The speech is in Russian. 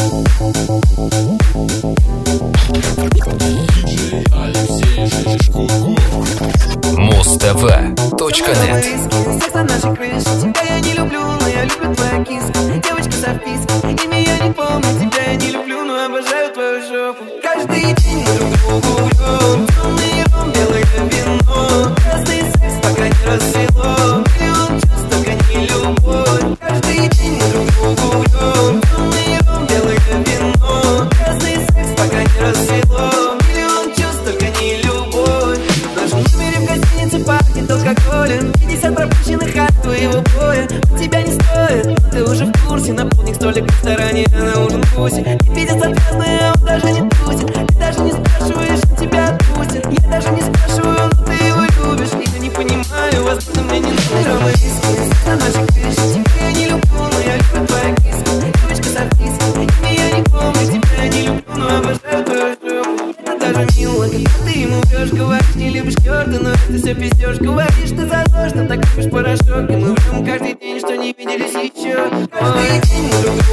Муз-ТВ.нет. Секс на нашей крыше. Тебя я не люблю, но я люблю твою киску. Девочка с опиской. Имя я не помню, тебя я не люблю, но обожаю твою жопу. Каждый день мы друг другу врем. Темный ром, белое вино. Красный секс, пока не рассвело. Миллион чувств, только не любовь. Каждый день мы друг другу врем. Темный ром, белое вино. Красный секс, пока не рассвело. Миллион чувств, только не любовь. В нашем номере в гостинице пахнет алкоголем. 50 пропущенных от твоего боя. Он тебя не стоит, но ты уже в курсе. На полник столик в ресторане, а на ужин вкусе. И пиздец отвязный, а он даже не тусит. Ты даже не спрашиваешь, он тебя отпустит. Я даже не спрашиваю, но ты его любишь. И я не понимаю, возможно, мне не нужно. Мы виски, на нашей крыше. Тебя я не люблю, но я люблю твою киску. Девочка с опиской. Имя я не помню, тебя я не люблю, но обожаю твою жопу. Это даже мило, когда ты ему врешь. Говоришь, не любишь черта, но ты все пиздешь. Говоришь, ты задошно, так любишь порошок. И мы врем каждый день, что не виделись еще. Каждый день мы друг